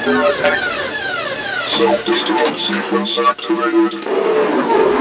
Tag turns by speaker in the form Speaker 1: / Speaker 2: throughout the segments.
Speaker 1: under attack. Self-destruct sequence activated.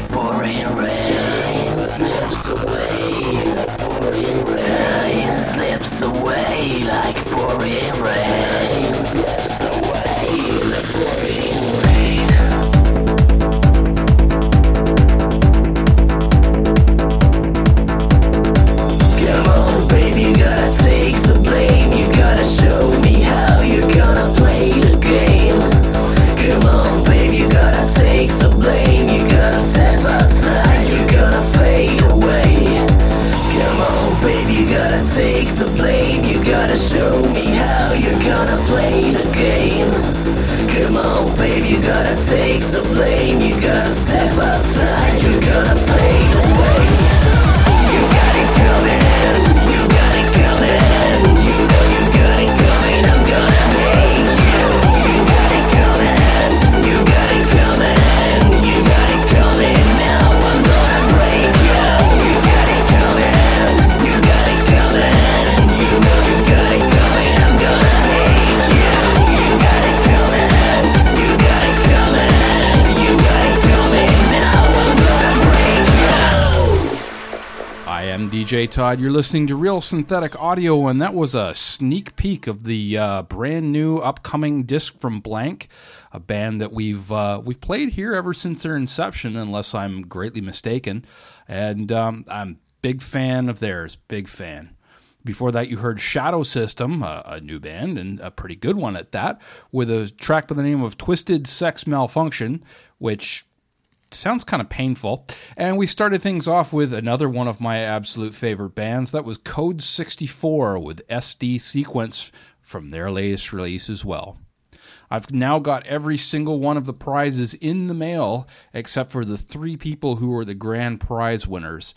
Speaker 2: like pouring rain. Time slips away like pouring rain. Time slips away like pouring rain. Time slips away like pouring rain. Come on, baby, you gotta take the blame. You gotta show me how you're gonna play the game. Come on, baby, you gotta take the blame. You gotta step outside, you're gonna fade away. Come on, baby, you gotta take the blame. You gotta show me how you're gonna play the game. Come on, baby, you gotta take the blame. You gotta step outside, you're gonna fade away. You got it coming, you got it coming. You know you got it coming, I'm gonna hate you. You got it coming, you got it coming. You got it coming, now I'm gonna break you. You got it coming, you got it coming. You know you got it coming, I'm gonna hate you. You got it coming, you got it coming. You got it coming, now I'm gonna break you.
Speaker 3: I am DJ Todd. You're listening to Real Synthetic Audio, and that was a sneak peek of the brand new upcoming disc from Blank, a band that we've played here ever since their inception, unless I'm greatly mistaken. And I'm a big fan of theirs, big fan. Before that, you heard Shadow System, a new band, and a pretty good one at that, with a track by the name of Twisted Sex Malfunction, which sounds kind of painful. And we started things off with another one of my absolute favorite bands. That was Code 64 with SD Sequence from their latest release as well. I've now got every single one of the prizes in the mail except for the 3 people who were the grand prize winners.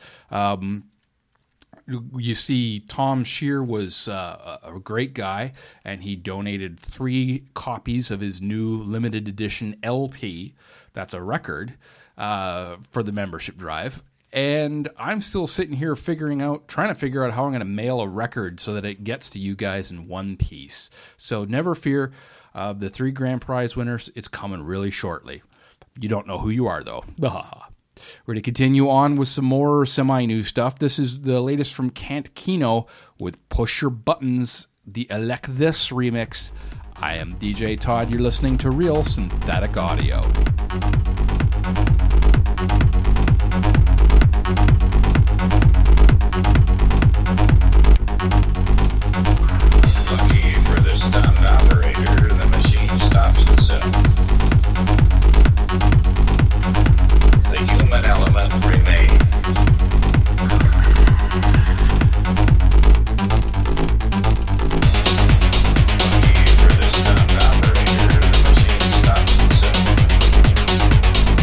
Speaker 3: You see, Tom Shear was a great guy, and he donated 3 copies of his new limited edition LP. That's a record for the membership drive. And I'm still sitting here trying to figure out how I'm going to mail a record so that it gets to you guys in one piece. So never fear, the 3 grand prize winners, it's coming really shortly. You don't know who you are, though. We're going to continue on with some more semi-new stuff. This is the latest from Kant Kino with Push Your Buttons, the Elect This remix. I am DJ Todd. You're listening to Real Synthetic Audio.
Speaker 4: Lucky for the stunned operator, the machine stops itself. The human element remains. Lucky for the stunned operator, the machine stops itself.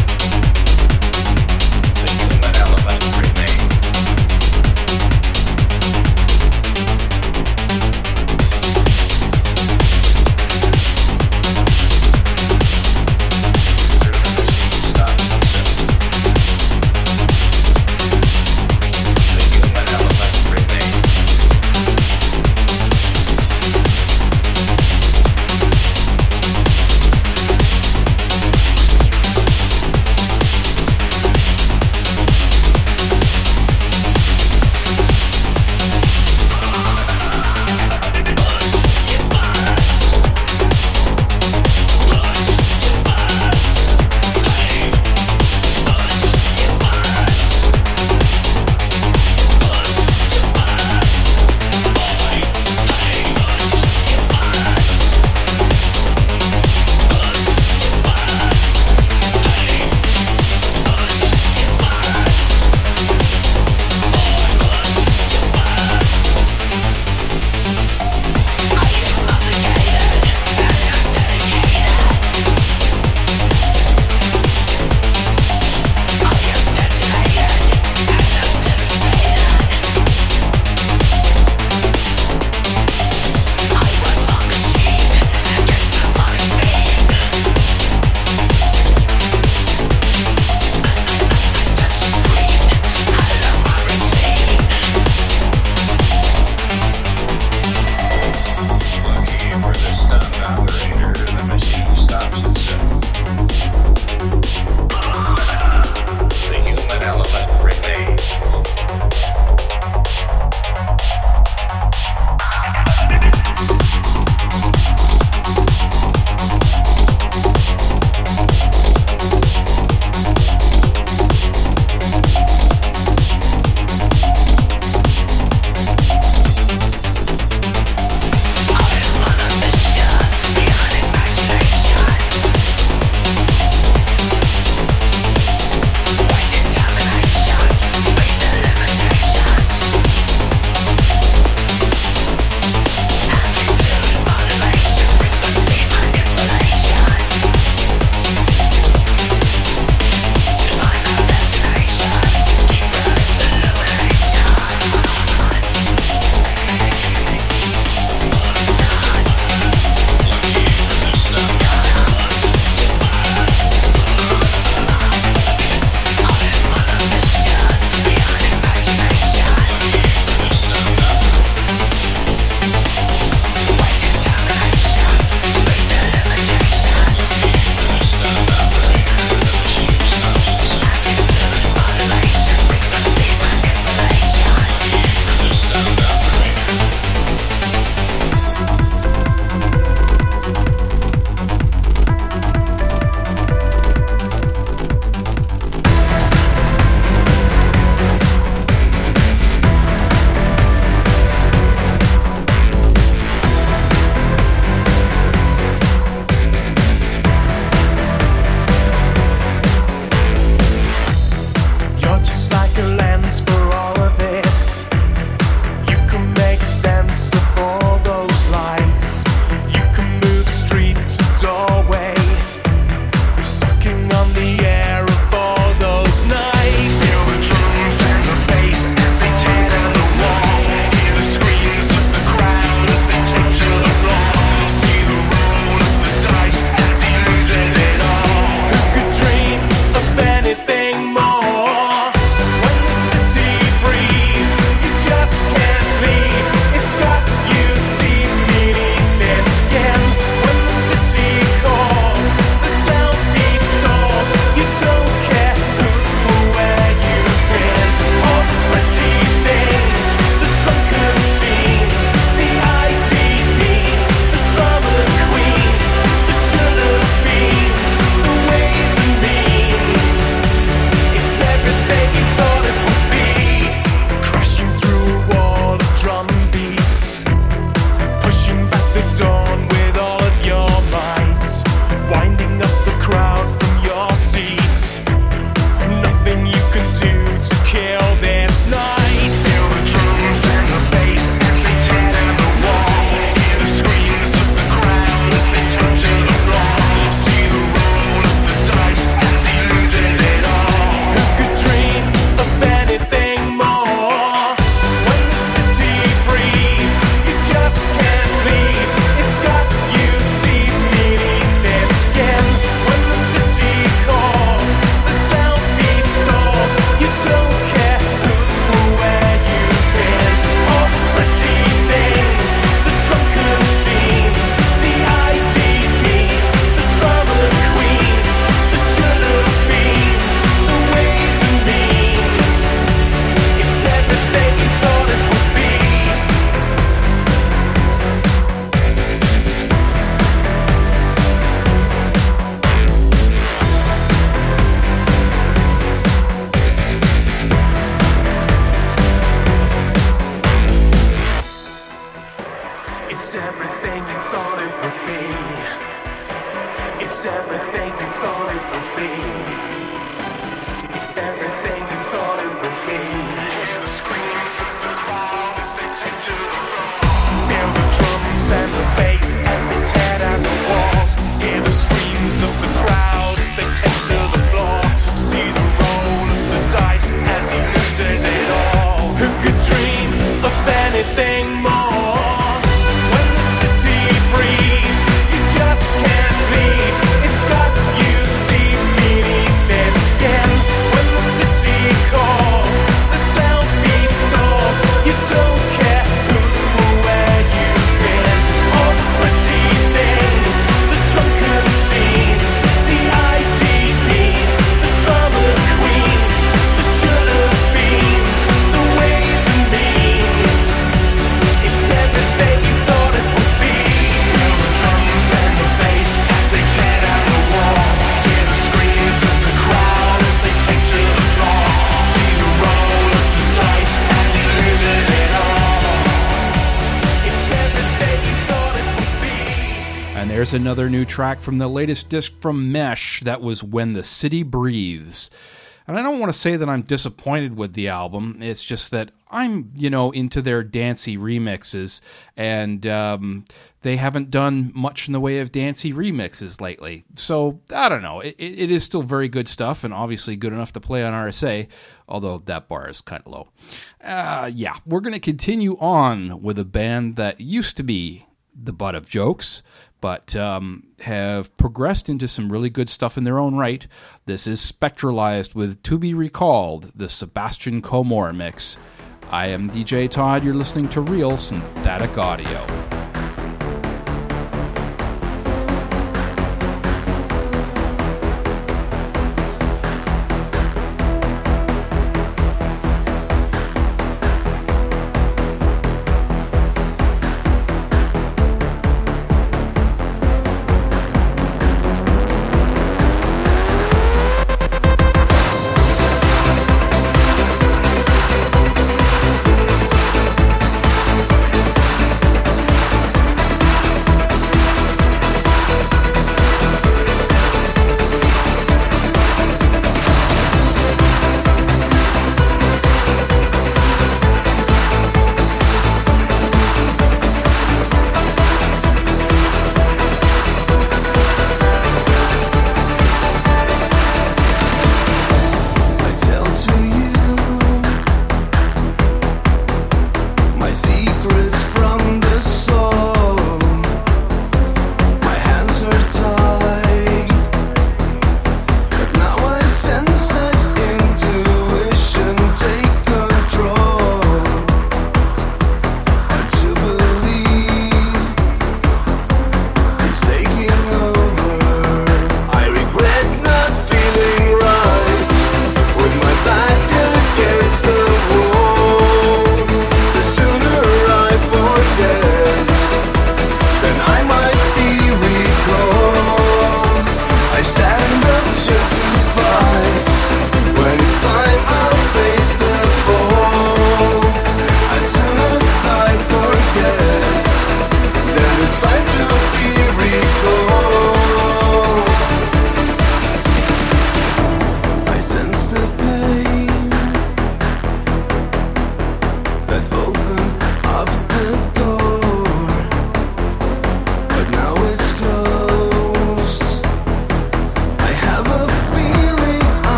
Speaker 5: It's everything you thought it would be. Hear the screams of the crowd as they take to the floor. Feel the drums and the bass as they tear down the walls. Hear the screams of the crowd as they take to the floor. See the roll of the dice as he loses it all. Who could dream of anything more? When the city breathes, you just can't leave. It's got you deep beneath its skin. When the city calls, the downbeat stalls. You don't care who or where you've been. All the pretty things, the drunken scenes, the IDTs, the drama queens, the should-have beens, the ways and means. It's everything you thought it would be. Feel the drums and the bass as they tear down the walls. Hear the screams of the crowd as they take to the floor. See the roll of the dice as he loses it all. It's everything you thought it would be.
Speaker 3: And there's another new track from the latest disc from Mesh. That was When the City Breathes. And I don't want to say that I'm disappointed with the album. It's just that I'm, into their dancey remixes, and they haven't done much in the way of dancey remixes lately. So, I don't know. It is still very good stuff, and obviously good enough to play on RSA, although that bar is kind of low. We're going to continue on with a band that used to be the butt of jokes, but have progressed into some really good stuff in their own right. This is Spectralized with To Be Recalled, the Sebastian Comore mix. I am DJ Todd. You're listening to Real Synthetic Audio.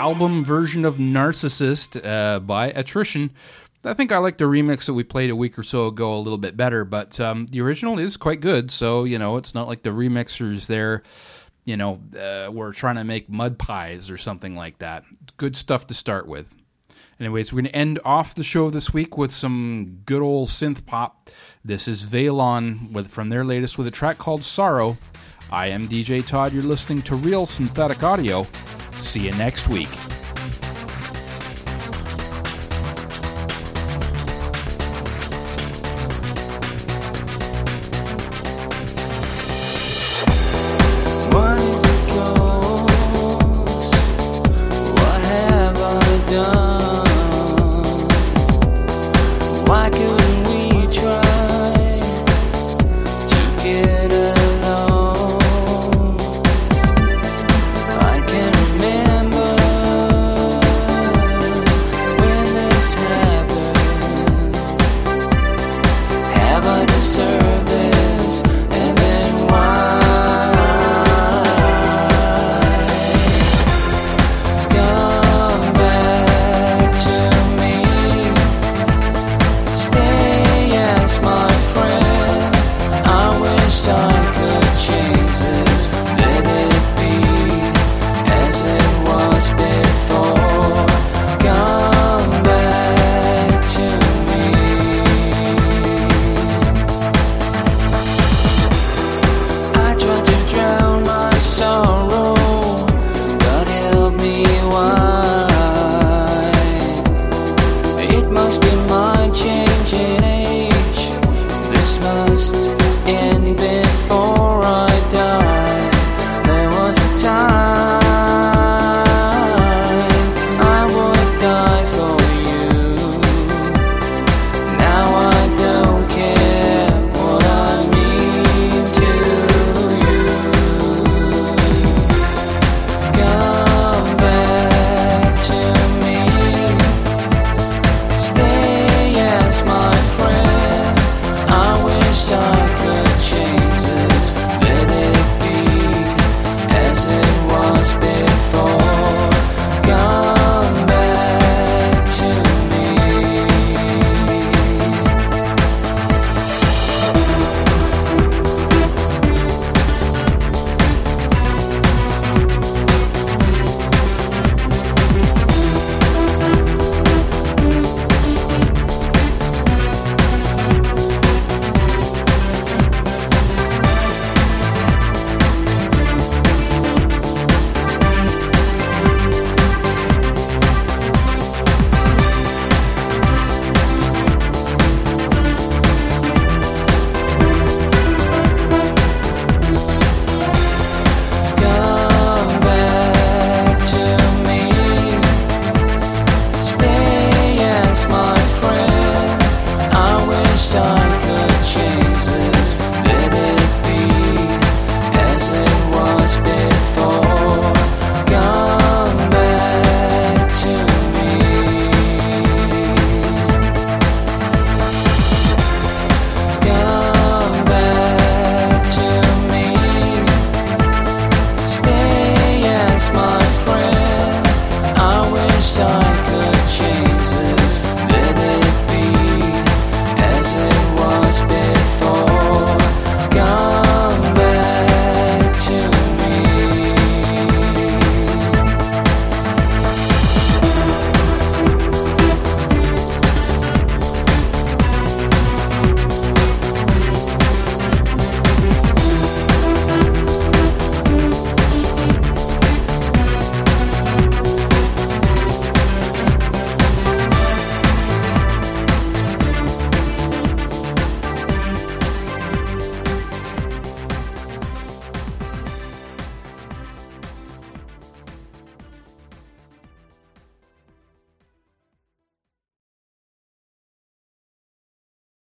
Speaker 3: album version of Narcissist by Attrition. I think I like the remix that we played a week or so ago a little bit better, but the original is quite good, so, it's not like the remixers there, were trying to make mud pies or something like that. Good stuff to start with. Anyways, we're going to end off the show this week with some good old synth pop. This is Veilon from their latest with a track called Sorrow. I am DJ Todd. You're listening to Real Synthetic Audio. See you next week.
Speaker 2: What is a ghost? What have I done? Why couldn't we try to get out?